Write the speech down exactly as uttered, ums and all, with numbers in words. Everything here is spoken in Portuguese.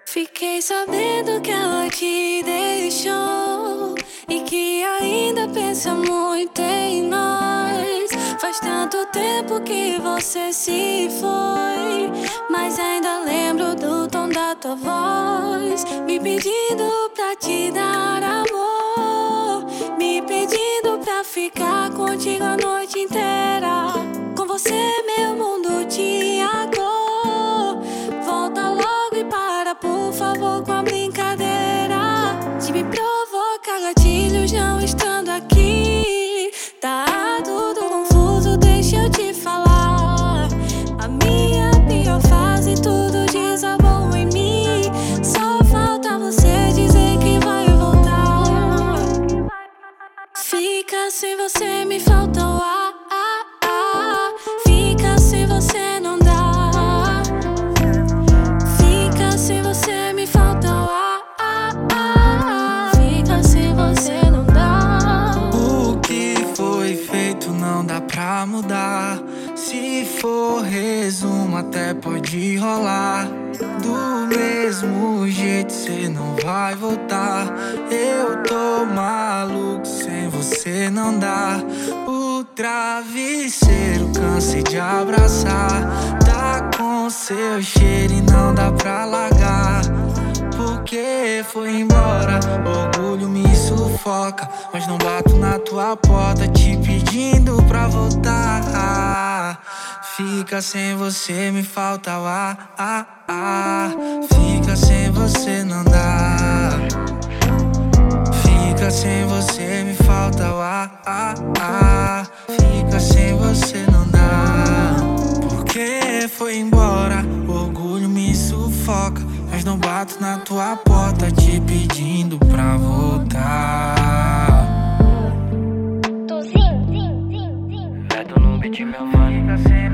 Fiquei sabendo que ela te deixou e que ainda pensa muito em nós. Faz tanto tempo que você se foi, mas ainda lembro do tom da tua voz, me pedindo pra te dar amor, me pedindo pra ficar contigo a noite inteira. Com você meu mundo tinha cor. Volta logo e para, por favor, com a brincadeira de me provocar gatilhos não estando aqui. Tá tudo confuso, deixa eu te falar. A minha pior fase, tudo desabou em mim. Só falta você dizer que vai voltar. Fica sem você, me falta o ar. Fica sem você, não dá. Fica sem você, me falta o ar. Fica sem você, não dá. O que foi feito não dá pra mudar. Se for resumo, até pode rolar. Do mesmo jeito cê não vai voltar. Eu tô maluco, sem você não dá. O travesseiro cansei de abraçar. Tá com seu cheiro e não dá pra largar. Porque foi embora, orgulho me sufoca, mas não bato na tua porta te pedindo pra voltar. Fica sem você, me falta o ar. ah, ah. Fica sem você, não dá. Fica sem você, me falta o ar. ah, ah. Fica sem você, não dá. Porque foi embora, orgulho me sufoca, mas não bato na tua porta te pedindo pra voltar. Tô sim, sim, sim, sim. Neto no beat, meu mano. Fica sem